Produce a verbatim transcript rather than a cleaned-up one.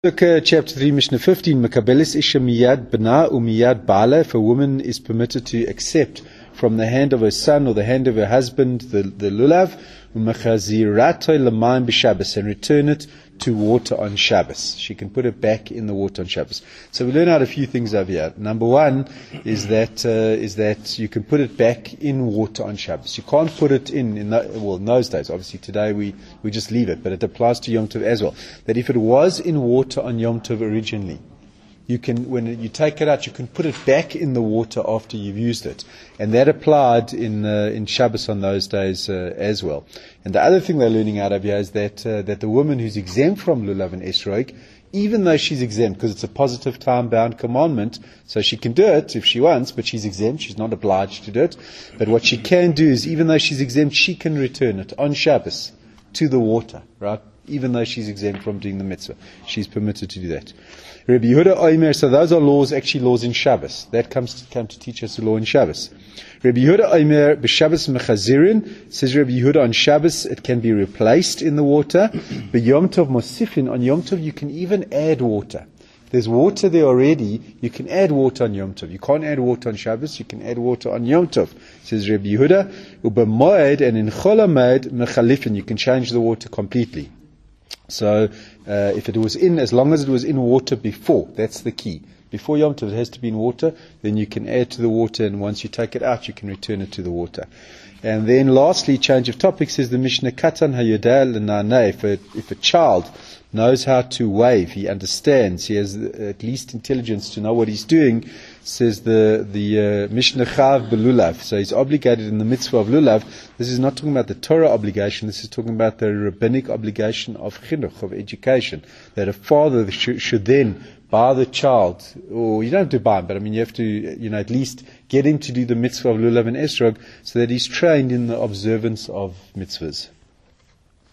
Chapter three, Mishnah fifteen, Mekabelis isha miyad bana umiyad bala. If a woman is permitted to accept from the hand of her son or the hand of her husband the, the lulav, umechazirato l'mayim b'Shabbos, and return it to water on Shabbos. She can put it back in the water on Shabbos. So we learn out a few things over here. Number one is that uh, is that you can put it back in water on Shabbos. You can't put it in, in the, well, in those days. Obviously today we, we just leave it, but it applies to Yom Tov as well. That if it was in water on Yom Tov originally, you can, when you take it out, you can put it back in the water after you've used it, and that applied in uh, in Shabbos on those days uh, as well. And the other thing they're learning out of here is that uh, that the woman who's exempt from lulav and esrog, even though she's exempt because it's a positive time-bound commandment, so she can do it if she wants, but she's exempt, she's not obliged to do it. But what she can do is, even though she's exempt, she can return it on Shabbos to the water, right? Even though she's exempt from doing the mitzvah, she's permitted to do that. Rabbi Yehuda Omer, so those are laws, actually laws in Shabbos. That comes to come to teach us the law in Shabbos. Rabbi Yehuda Omer b'Shabbos mechazirin, says Rabbi Yehuda, on Shabbos it can be replaced in the water. B'Yom Tov mosifin, on Yom Tov you can even add water. There's water there already, you can add water on Yom Tov. You can't add water on Shabbos, you can add water on Yom Tov, says Rabbi Yehuda. U'b'moed, and in Chol HaMoed mechalifin, you can change the water completely. So, uh, if it was in, as long as it was in water before, that's the key. Before Yom Tov, it has to be in water, then you can add to the water, and once you take it out, you can return it to the water. And then lastly, change of topic, says the Mishnah, Katan hayodeh l'naneh, if a, if a child knows how to wave, he understands, he has at least intelligence to know what he's doing, says the the uh, Mishnah Chav b'lulav. So he's obligated in the mitzvah of lulav. This is not talking about the Torah obligation, this is talking about the rabbinic obligation of chinuch, of education, that a father sh- should then buy the child, or you don't have to buy him, but I mean you have to, you know, at least get him to do the mitzvah of lulav and esrog, so that he's trained in the observance of mitzvahs.